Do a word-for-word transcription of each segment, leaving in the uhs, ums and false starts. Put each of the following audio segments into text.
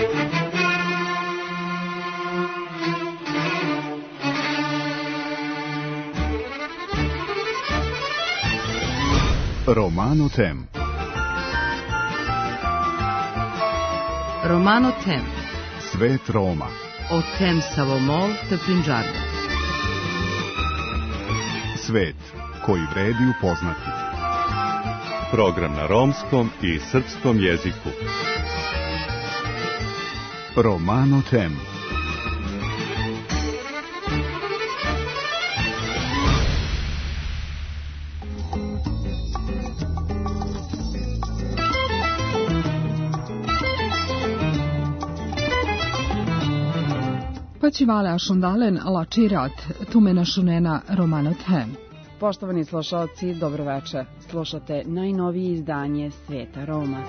Romano Tem. Romano Tem. Svet Roma. O Tem Savomol te Punjab. Svet koji vredi upoznati. Program na romskom i srpskom jeziku. Romano Tem. Paćivala šundalen lačirat, tumena šunena Romano Tem. Poštovani slušalci, dobroveče. Slušate najnovije izdanje Sveta Roma.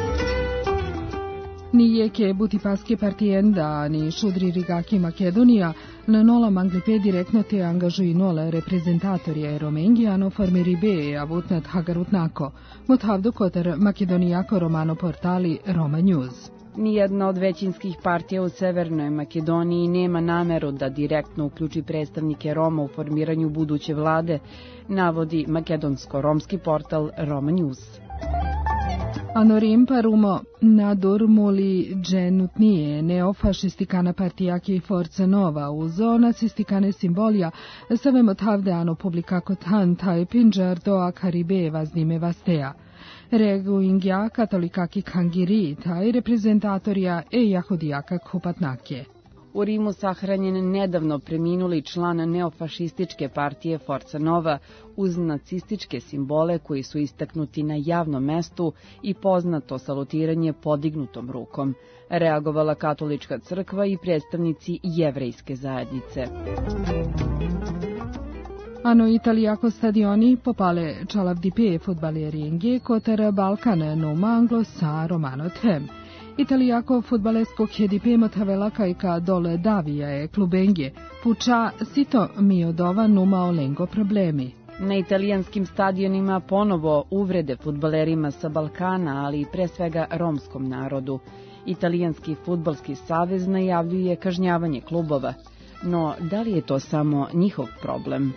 Ni jeke buti paske partijenda, ni šudri rigaki Makedonija, na nola manglipe direktno te angažuji nole reprezentatorije Romengijano formiri be, a vutnat hagarutnako, muthavdu kotar makedonijako romano portali Roma News. Nijedna od većinskih partija u Severnoj Makedoniji nema nameru da direktno uključi predstavnike Roma u formiranju buduće vlade, navodi makedonsko-romski portal Roma News. Anorim parumo nadurmuli dženutnije neofašistikana partijake i Forza Nova uzo nacistikane simbolja savemo tavde ano publikako tan taj pinđar do akaribe vaznime vastea. Reguingja katolikaki kangiri taj reprezentatorija e jahudijaka kupatnake. U Rimu sahranjen nedavno preminuli član neofašističke partije Forza Nova uz nacističke simbole koji su istaknuti na javnom mestu i poznato salutiranje podignutom rukom, reagovala katolička crkva i predstavnici jevrejske zajednice. Ano italijako stadioni popale čalavdipe futbaleringe kotar Balkan numa anglo sa Romano Tem. Italijako futbalesko hedipe motavela kajka dole davija je klubenge, puča sito mi odova numa olengo problemi. Na italijanskim stadionima ponovo uvrede fudbalerima sa Balkana, ali i pre svega romskom narodu. Italijanski fudbalski savez najavljuje kažnjavanje klubova. No, da li je to samo njihov problem?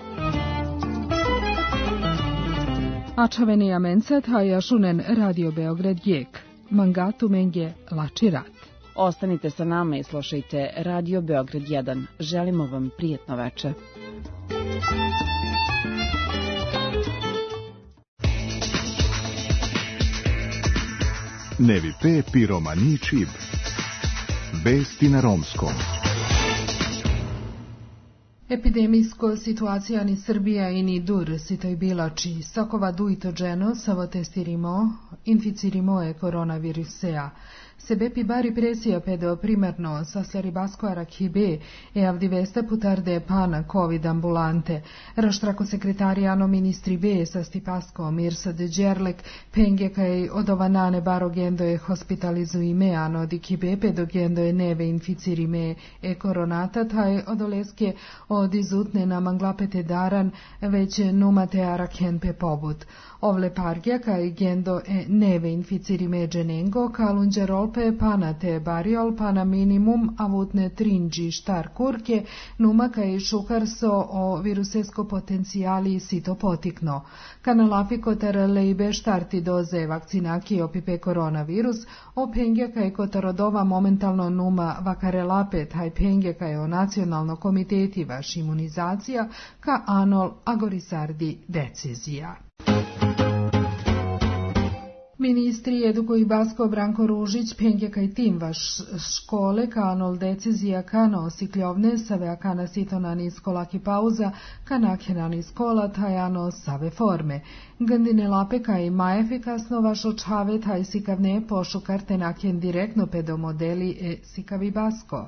Ačavenija mencet, a jašunen Radio Beograd jek. Mangatu menge lačirat. Ostanite sa nama i slušajte Radio Beograd jedan. Želimo vam prijetno veče. Nevi pe piromani čib. Vesti na romskom. Epidemijsko situacija ni Srbija i ni dur sitoj bilači. Sokova duito dženo savo testirimo, inficirimo je koronavirusea. Sebepi bari presija pedo primarno sa slaribasko arakhibe e avdiveste putarde pana covid ambulante. Raštrako sekretarijano ministri be sa stipasko mirsa de džerlek penge kaj odovanane baro gendo je hospitalizuime ano di kibe pedo gendo je neve inficirime e koronata taj odoleske od izutne na manglapete daran već numate arakhen pe pobut. Ovle pargja kaj gendo e neve inficirime dženengo kalunđerol pe panate bariol pana minimum avutne trinđi štar kurke numa kaj šukarso o virusesko potencijali sito potikno. Kanalafi kotar leibe štarti doze vakcinaki opipe koronavirus o pengja kaj kotarodova momentalno numa vakarelape taj pengja kaj o nacionalno komiteti vaš imunizacija ka anol agorisardi decizija. Ministri Eduko i Basko Branko Ružić penge kaj tim vaš škole kanol decizija kana osikljovne save akana sitonani skolaki pauza kana akenani skola tajano save forme. Gandine lape kaj ma efikasno vaš očave taj sikavne pošukarte naken direktno pedomodeli e sikavi Basko.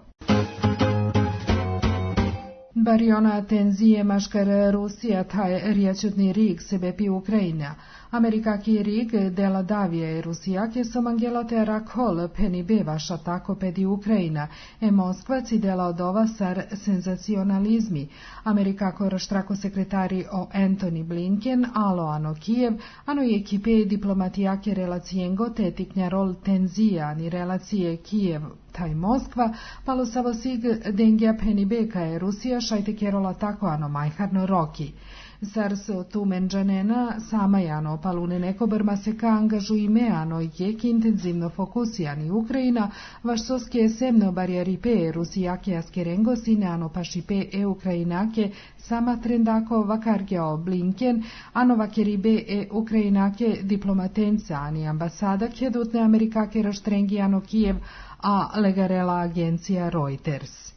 Bariona tenzije maškar Rusija taj rijačutni rig sebepi Ukrajina. Amerikaki rig dela davije Rusijake som angelote rakol peni bevaša tako pedi Ukrajina, e Moskvaci dela odova sar senzacionalizmi. Amerikako raštrako sekretari o Antony Blinken, alo ano Kijev, ano je ekipe diplomatijake relacijengo te tiknjarol tenzija ni relacije Kijev taj Moskva, palo savo sig dengja penibeka je Rusija šajte kerola tako ano majharno roki. Sars tumenđanena samajano palune nekobrma se ka angažujmeano jek intenzivno fokusijani Ukrajina, vaš soske semno barjeripe Rusijake askerengo sineano pašipe e Ukrajinake sama trendako vakargeo Blinken, ano vakeribe e Ukrajinake diplomatenca ani ambasada kedutne Amerikake raštrengijano Kijev, a legarela agencija Reuters.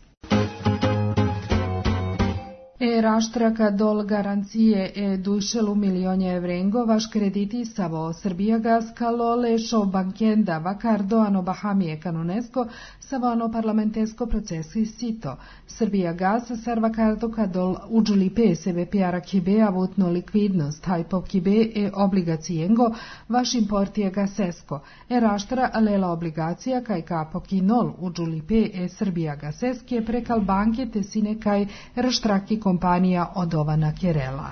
E raštraka dol garancije e dušelu milionje evrengo vaš krediti savo Srbijagas kalole šo bankenda vakardo ano Bahamije kanunesko savo ano parlamentesko procesi sito. Srbijagas sar vakardo kadol uđuli pe sebe pijara kibe avutno likvidnost hajpo kibe e obligacijengo vaš importije gasesko. E raštra lela obligacija kaj kapo kinol uđuli pe e Srbijagaseske prekal banke te sine kaj raštraki kompanija odovana Kerela.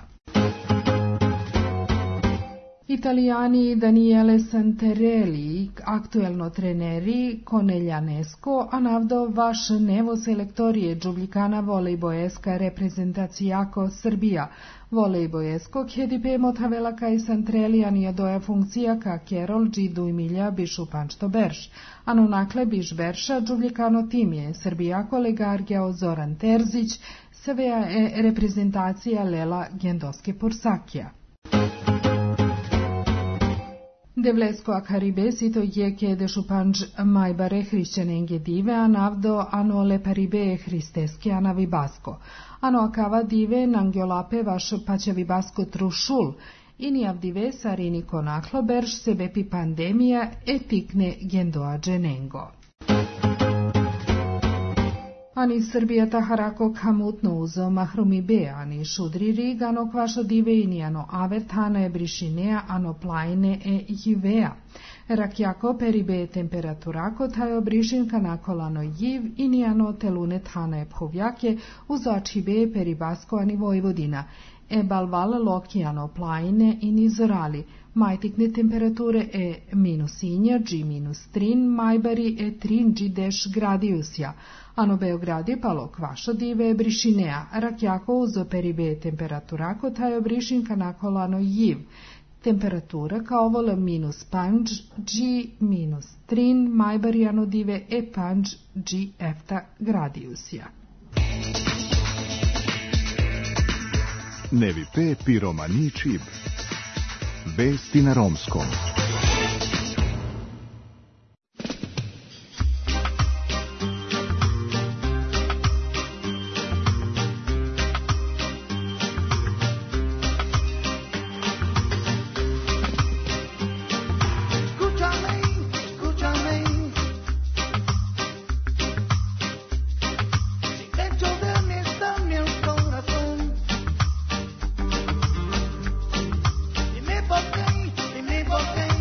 Italijani Daniele Santarelli, aktuelno treneri Koneljanesko, a navdo vaš nevo selektorije džubljikana volejbojeska reprezentacijako Srbija. Volejbojesko kjedipe motavela kaj Santrelijanija doja funkcija ka Kerol džidu i milja bišu pančto berš. Ano nakle biš berša džubljikano timje Srbijako legargjao Zoran Terzić, Savea je reprezentacija Lela Gendoske Pursakija. Devlesko akaribe sito jeke dešupanđ majbare hrišćanenge dive, a navdo ano leparibe hristeske anavibasko. Ano akava dive nangjolape vaš paćavibasko trušul, ini avdive sarini konaklo berš sebepi pandemija etikne gendoa dženengo. Ani Srbija taharako kamutno uzo mahrumi be, ani šudri rig, ano kvašo dive ini ano avertana e brišinea, ano plajne e jivea. Rakjako peribe temperaturako tajo brišin kanakolano jiv, ini ano telune tana e phovjake, uzo ačibe peribasko ani Vojvodina. E balval lokijano plajne ini zorali. Majtikne temperature e minusinja, g minus trin, majbari e trin g deš gradiusja. Ano Beogradi palo kvašo dive brišinea, rakjako uzo peribe temperaturako tajo brišin kanakolano jiv. Temperatura kao vole minus panđ, g minus trin, majbarijano dive e panđ g efta gradiusja. Nevi pe piromani čib. Vesti na romskom. Dime por qué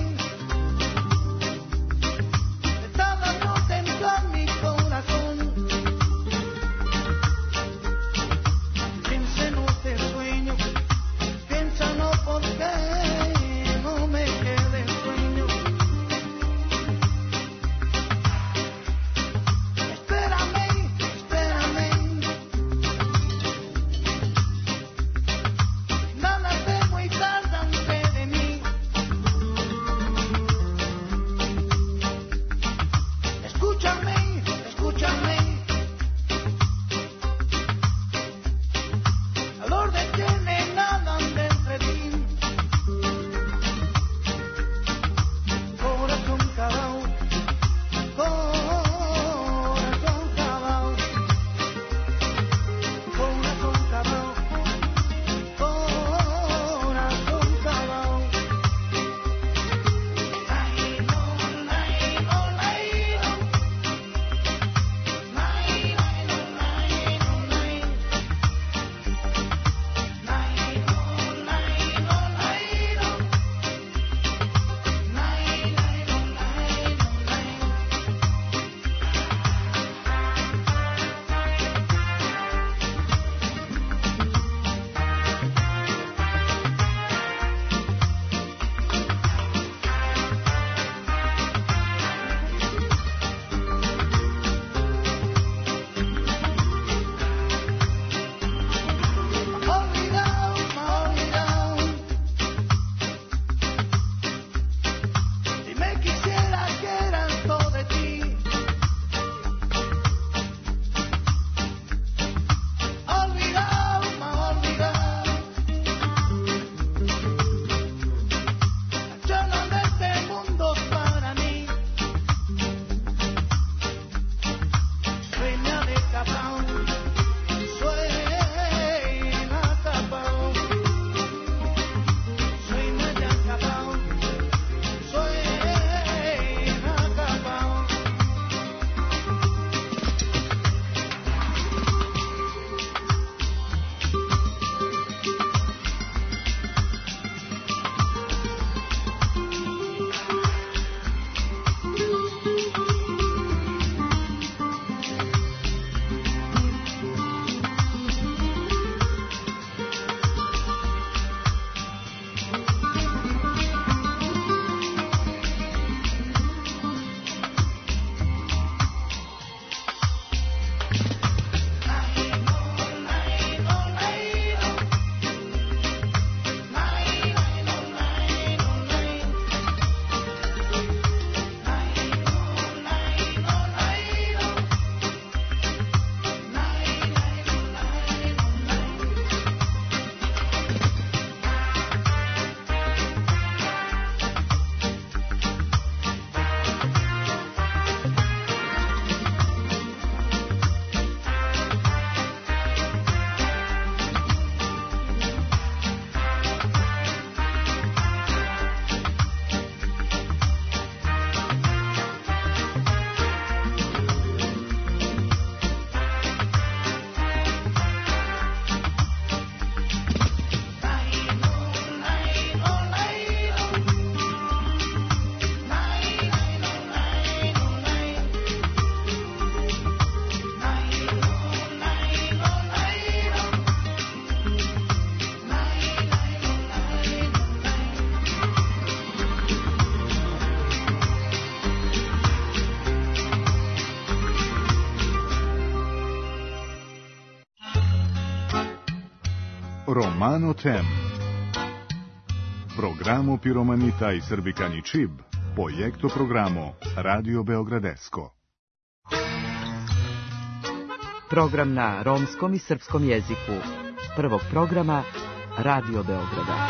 Romano Tem. Programo Piromanita i Srbikani Čib, projekto programo Radio Beogradesko. Program na romskom i srpskom jeziku. Prvog programa Radio Beograda.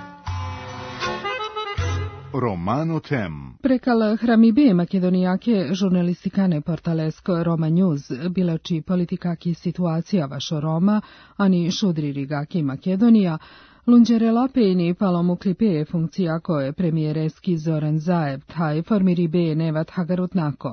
Romano Tem. Prekal hramibe makedonijake žurnalistikane portalesko Roma News bilači politikaki situacija vašo Roma, ani šudri rigaki Makedonija, lunđerelapejni palomu klipe funkcija koje premijereski Zoran Zaev taj formiribe nevat hagarutnako.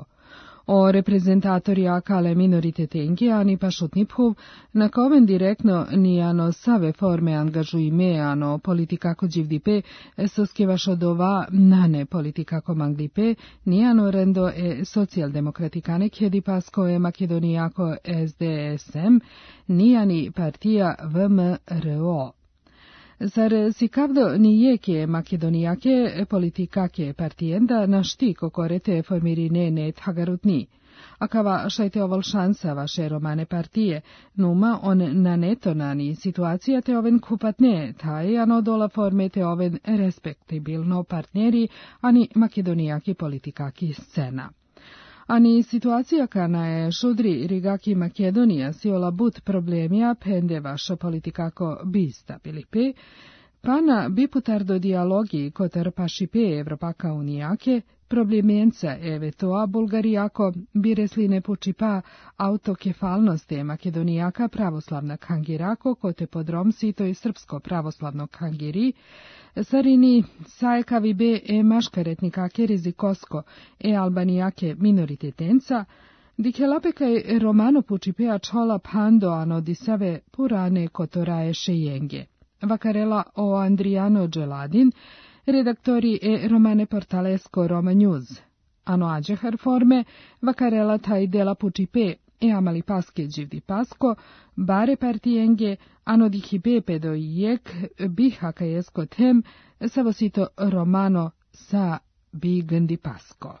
O reprezentatorija kale minoritetenke ani pašutniphuv, na koven direktno nijano save forme angažujme ano politikako dživdipe, soskevašo dova nane politikako manglipe, nijano rendo e socijaldemokratikane kjedipasko e makedonijako S D S M, nijani partija V M R O. Zar si kavdo nijeke makedonijake politikake partijenda na šti kokorete formirine net hagarutni. Akava šajte oval šansa vaše romane partije, numa on na netonani situacija te oven kupatne, taj ano dola forme te oven respektibilno partneri, ani makedonijaki politikaki scena. Ani situacija kana je šudri rigaki Makedonija siola but problemija pende vaša politikako bi stabilipe, pa na biputardo dialogi kotar pašipe Evropaka unijake, problemjenca evetoa Bulgarijako biresline pučipa autokefalnosti Makedonijaka pravoslavna kangirako kote podrom sito i srpsko pravoslavno kangiri, sarini sajkavi be e maškaretnikake rizikosko e albanijake minoritetenca, dikelapekaj romano pučipea čola pando ano disave purane kotoraje šejenge. Vakarela o Andrijano Dželadin, redaktori e romane portalesko Roma News. Ano ađehar forme, vakarela taj dela pučipe e amali paske dživdi pasko, bare partijenge, ano dihibe pedo jek, bihaka jesko tem, savosito romano sa bigandi pasko.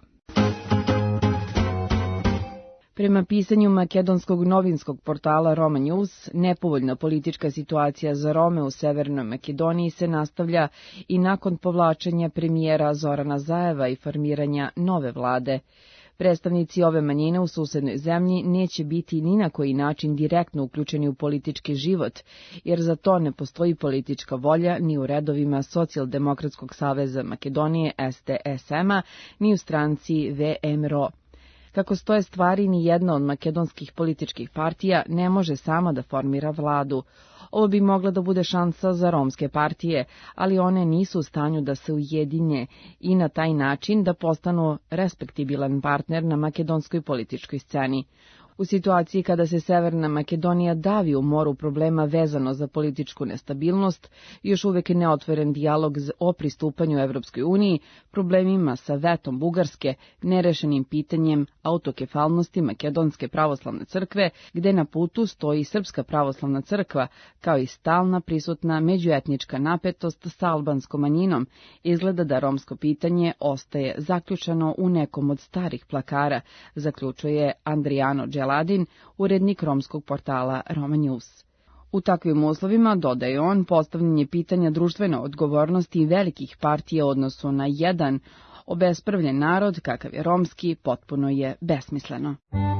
Prema pisanju makedonskog novinskog portala Roma News, nepovoljna politička situacija za Rome u Severnoj Makedoniji se nastavlja i nakon povlačenja premijera Zorana Zaeva i formiranja nove vlade. Predstavnici ove manjine u susednoj zemlji neće biti ni na koji način direktno uključeni u politički život, jer za to ne postoji politička volja ni u redovima Socijaldemokratskog saveza Makedonije S D S M-a, ni u stranci V M R O. Kako stoje stvari, ni jedna od makedonskih političkih partija ne može sama da formira vladu. Ovo bi mogla da bude šansa za romske partije, ali one nisu u stanju da se ujedinje i na taj način da postanu respektibilan partner na makedonskoj političkoj sceni. U situaciji kada se Severna Makedonija davi u moru problema vezano za političku nestabilnost, još uvek je neotvoren dijalog o pristupanju Evropskoj uniji, problemima sa vetom Bugarske, nerešenim pitanjem autokefalnosti Makedonske pravoslavne crkve, gde na putu stoji Srpska pravoslavna crkva, kao i stalna prisutna međuetnička napetost sa albanskom manjinom, izgleda da romsko pitanje ostaje zaključano u nekom od starih plakara, zaključuje Andrijano Dželadin, urednik romskog portala Roma News. U takvim uslovima, dodaje on, postavljanje pitanja društvene odgovornosti i velikih partija u odnosu na jedan obespravljen narod, kakav je romski, potpuno je besmisleno.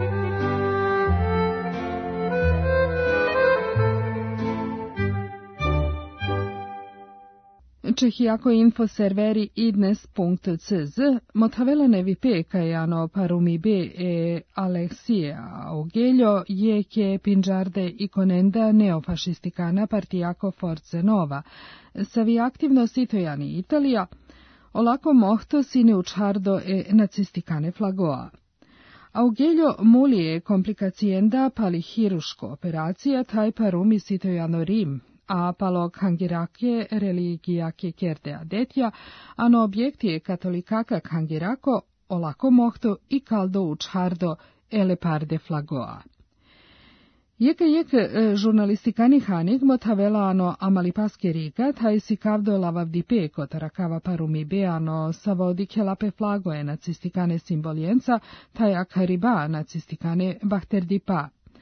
Čehijako info serveri idnes punkt c z motavela nevipe kajano parumibe e Aleksija Augeljo je ke pinđarde i konenda neofašistikana partijako Forze Nova. Savi aktivno sitojani Italija, olako mohto sine učardo e nacistikane flagoa. Augeljo mulije komplikacijenda pali hiruško operacija taj parumi sitojano Rim, a palo kangirake religijake kerde adetja, ano objektije katolikaka kangirako olako mohto i kaldo učardo eleparde flagoa. Jeke jeke žurnalistikani hanik motavela ano amalipaske riga, taj si kavdo lavavdipe kotarakava parumibe ano savodike lape flagoe nacistikane simboljenca, taj akariba nacistikane bahterdipa.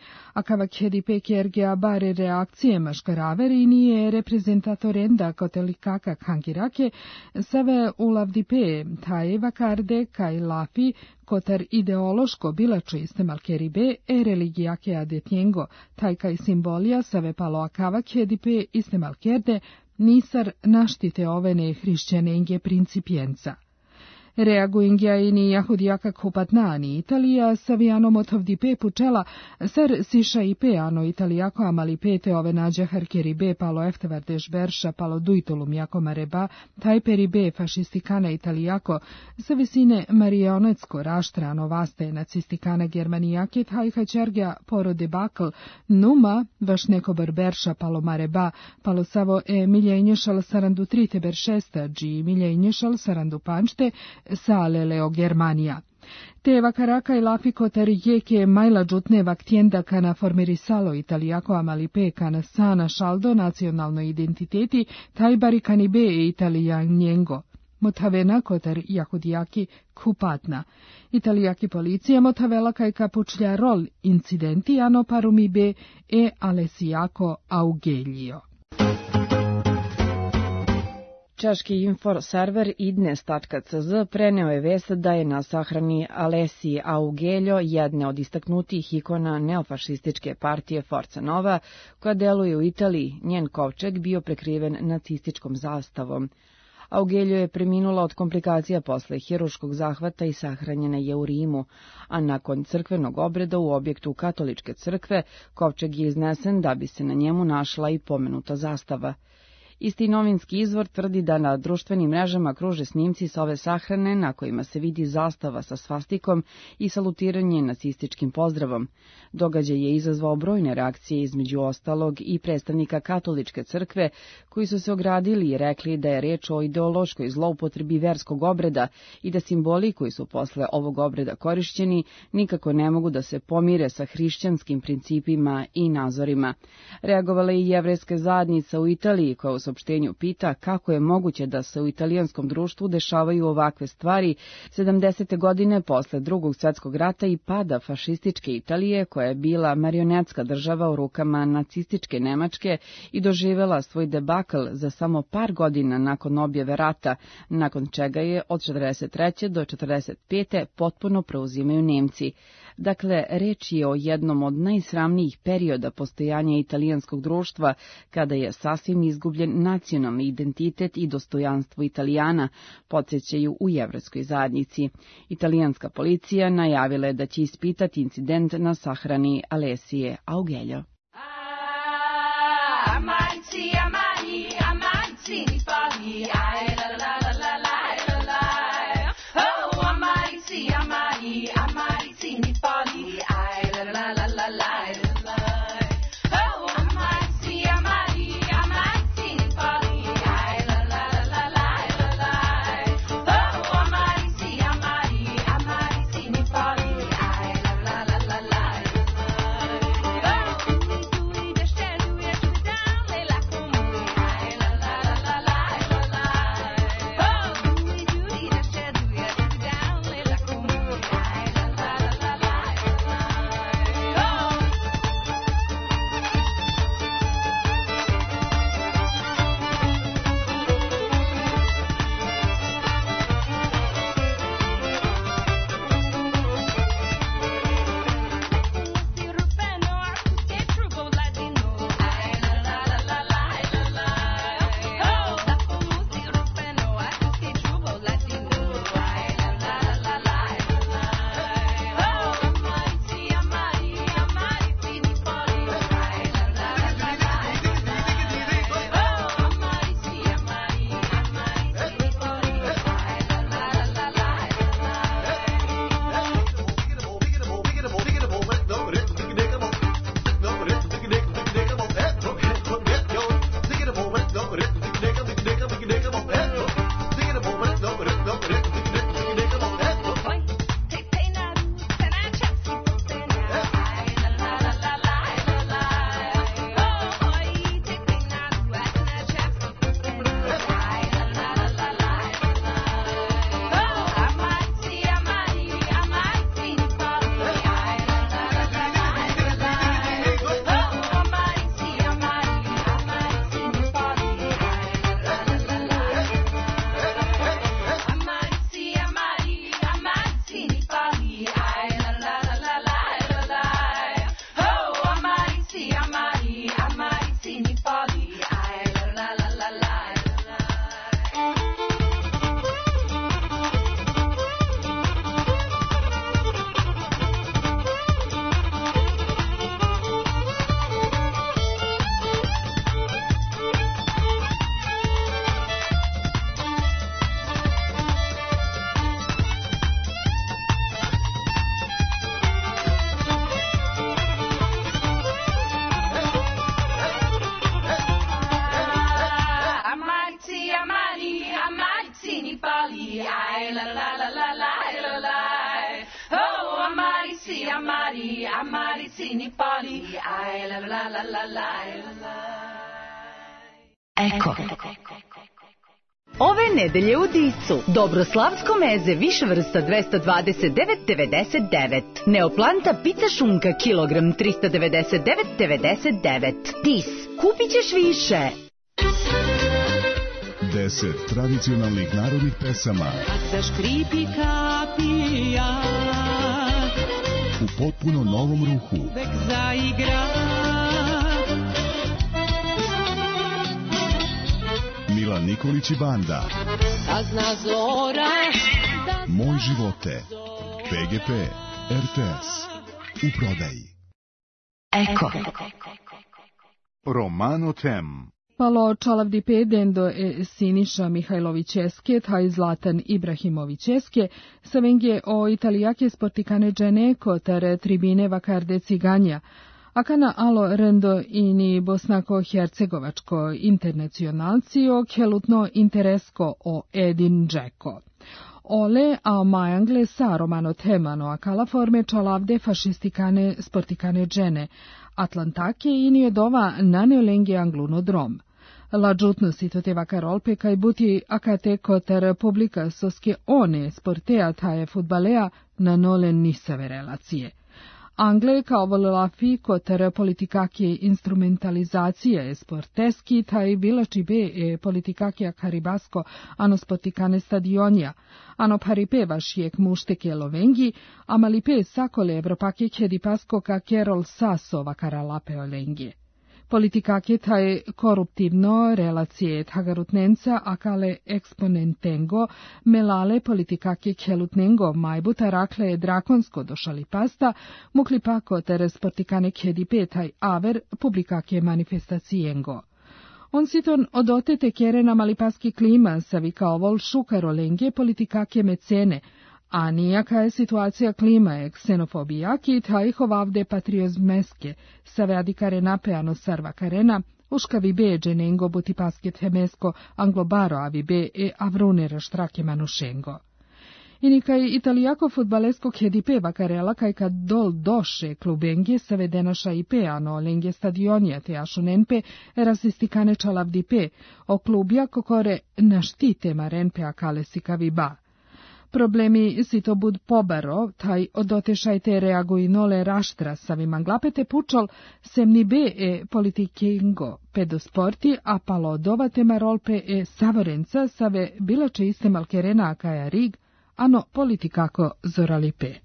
A Cavacchiedi Kergea bare reakcije maškaraveri nije reprezentatorenda kotelikaka kankirake, save ulavdipe tajeva karde kaj lafi kotar ideološko bila čiste malkeribe e religijake adetjengo, taj kaj simbolija save palo a Cavacchiedi iste malkerde, nisar naštite ovene hrišćanenge principijenca. Reaguingia ini jahudijaka kupatnani Italija saviano motovdipe pučela ser siša i peano italijako amalipete ove nađa harkeribe palo eftevardeš berša palo duitolum jako mareba taj peribe fašistikana italijako sa visine marionetsko raštrano vaste nacistikana germanijake taj hačergja poro debakl numa vaš neko berberša palo mareba palo savo e miljenješal sarandu trite beršesta dži miljenješal sarandu pančte salele o Germanija. Te vakaraka i lafiko tar jeke majla džutne vaktjenda kana formerisalo italijako amalipe kana sana šaldo nacionalno identiteti taj barikanibe e italijan njengo. Motavena kotar jahudijaki kupatna. Italijaki policija motavela kaj kapučlja rol incidenti ano parumibe e alesijako augelio. Češki infor server idnes tačka ce ze preneo je vest da je na sahrani Alesiji Augeljo, jedne od istaknutih ikona neofašističke partije Forza Nova, koja deluje u Italiji, njen kovčeg bio prekriven nacističkom zastavom. Augeljo je preminula od komplikacija posle hiruškog zahvata i sahranjena je u Rimu, a nakon crkvenog obreda u objektu katoličke crkve, kovčeg je iznesen da bi se na njemu našla i pomenuta zastava. Isti novinski izvor tvrdi da na društvenim mrežama kruže snimci s ove sahrane na kojima se vidi zastava sa svastikom i salutiranje nacističkim pozdravom. Događaj je izazvao brojne reakcije, između ostalog i predstavnika katoličke crkve, koji su se ogradili i rekli da je reč o ideološkoj zloupotrebi verskog obreda i da simboli koji su posle ovog obreda korišćeni nikako ne mogu da se pomire sa hrišćanskim principima i nazorima. Reagovala je i jevrejska zajednica u Italiji, koja u saopštenju pita kako je moguće da se u italijanskom društvu dešavaju ovakve stvari sedamdesete godine posle Drugog svjetskog rata i pada fašističke Italije, koja je bila marionetska država u rukama nacističke Nemačke i doživela svoj debakl za samo par godina nakon objave rata, nakon čega je od četrdeset treće do četrdeset pete potpuno preuzimaju Nemci. Dakle, reč je o jednom od najsramnijih perioda postojanja italijanskog društva, kada je sasvim izgubljen nacionalni identitet i dostojanstvo Italijana, podsjećaju u jevrejskoj zajednici. Italijanska policija najavila je da će ispitati incident na sahrani Alesije Augeljo. La amari, amari sini pali, ai la la la la la la. Eko. Ove nedelje u Disu Dobroslavsko meze više vrsta dvesta dvadeset devet devedeset devet. Neoplanta pita šunka kilogram trista devedeset devet devedeset devet. Dis, kupit ćeš više. Deset tradicionalnih narodnih pesama Zaškripi kapija, u potpuno novom ruhu. vek zaigra. Milan Nikolić i banda. Kazna zora. Moj živote. P G P. R T S. U prodaji. Eko. Romano Tem. Palo Čalavdipe Dendo e Siniša Mihajlovićeske, taj Zlatan Ibrahimovićeske, savengje o italijake sportikane džene kotar tribine vakarde ciganja, akana alo rendo ini bosnako-hercegovačko internacionalcio kelutno interesko o Edin Džeko. Ole a majangle sa Romano Temano akala forme Čalavde fašistikane sportikane džene, Atlantake ini dova naneolengje anglunodrom. La giutno sito te vakarolpe kaj buti akate kotar publika soske one sportea taje futbalea na nole nisave relacije. Angle kao volelafi kotar politikake instrumentalizacije sporteski taj bilači be e politikake karibasko ano spotikane stadionja, ano paripe vašijek mušteke lovengi, a malipe sakole evropake kedipasko ka kerol saso vakaralape olengje. Politikake taj koruptivno relacije tagarutnenca akale eksponentengo melale politikake kelutnengo majbuta rakle drakonsko došali pasta mukli pako ter sportikane kedipe taj aver publikake manifestacijengo. On siton odotete kerena malipaski klima savi kao vol šukarolenge politikake mecene, a nijaka je situacija klima je ksenofobijaki taj hovavde patriozmeske, save adikare napeano sarva karena, uška vibe dženengo butipaske temesko anglobaro avibe e avrunera štrake manušengo. I kaj italijako futbalesko kedipe vakarela kaj kad dol doše klubenge save denaša ipe ano lenge stadionja te ašunenpe rasistikane čalavdipe, o klubja kokore naštite marenpe akale sikaviba. Problemi si to bud pobaro, taj odotešajte reaguinole raštra savi manglapete pučol, semni be e politikingo pedosporti, a palo dovate marolpe e savorenca save bilače iste malkerena akaja rig, ano politikako zoralipe.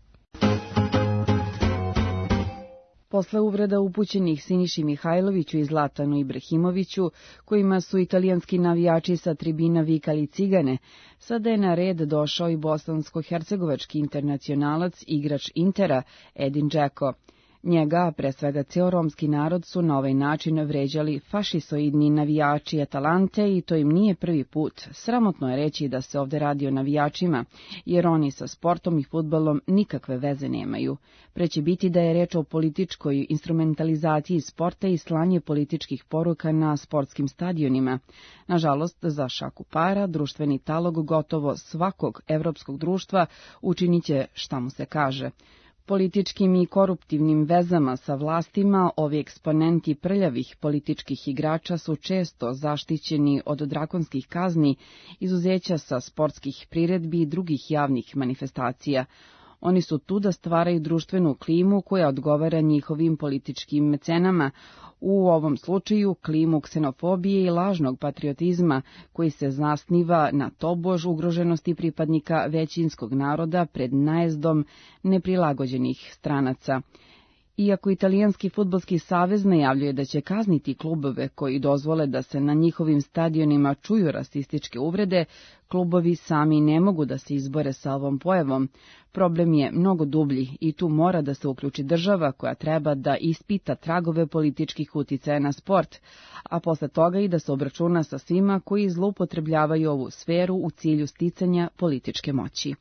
Posle uvreda upućenih Siniši Mihajloviću i Zlatanu Ibrahimoviću, kojima su italijanski navijači sa tribina vikali cigane, sada je na red došao i bosansko-hercegovački internacionalac, igrač Intera, Edin Džeko. Njega, pre svega ceo romski narod, su na ovaj način vređali fašisoidni navijači Atalante i to im nije prvi put. Sramotno je reći da se ovde radi o navijačima, jer oni sa sportom i fudbalom nikakve veze nemaju. Pre će biti da je reč o političkoj instrumentalizaciji sporta i slanje političkih poruka na sportskim stadionima. Nažalost, za šaku para, društveni talog gotovo svakog evropskog društva učinit će šta mu se kaže. Političkim i koruptivnim vezama sa vlastima ovi eksponenti prljavih političkih igrača su često zaštićeni od drakonskih kazni, izuzeća sa sportskih priredbi i drugih javnih manifestacija. Oni su tu da stvaraju društvenu klimu koja odgovara njihovim političkim mecenama, u ovom slučaju klimu ksenofobije i lažnog patriotizma koji se zasniva na tobož ugroženosti pripadnika većinskog naroda pred najezdom neprilagođenih stranaca. Iako Italijanski fudbalski savez najavljuje da će kazniti klubove koji dozvole da se na njihovim stadionima čuju rasističke uvrede, klubovi sami ne mogu da se izbore sa ovom pojavom. Problem je mnogo dublji i tu mora da se uključi država koja treba da ispita tragove političkih uticaja na sport, a posle toga i da se obračuna sa svima koji zloupotrebljavaju ovu sferu u cilju sticanja političke moći.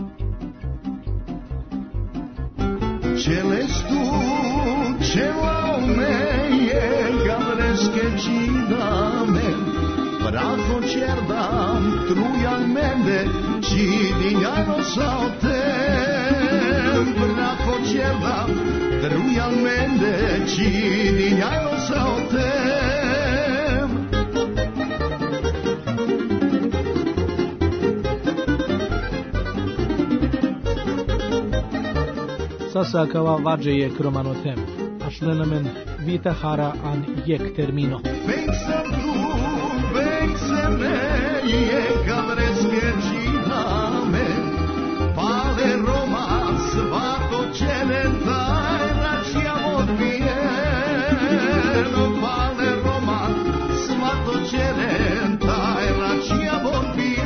Celestu celao me je gavreske čidame, bravo čerdam trujan mende, čidinjano sa te, bravo cerdam, truja mende čini njajno sa otem. Sasakava vadžeje kromanotem, ashlenamen vita hara an jek termino. Vek sam tu, vek se ne je kavreske činame, pale Roma svato čelentaj, račija odbijeno, pale Roma svato čelentaj, račija odbijeno.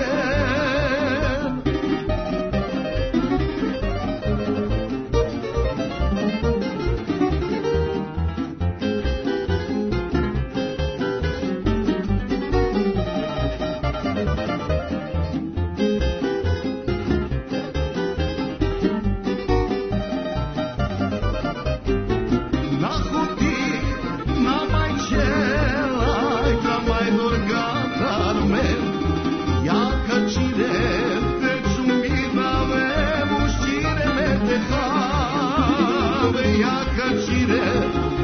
Jaka čire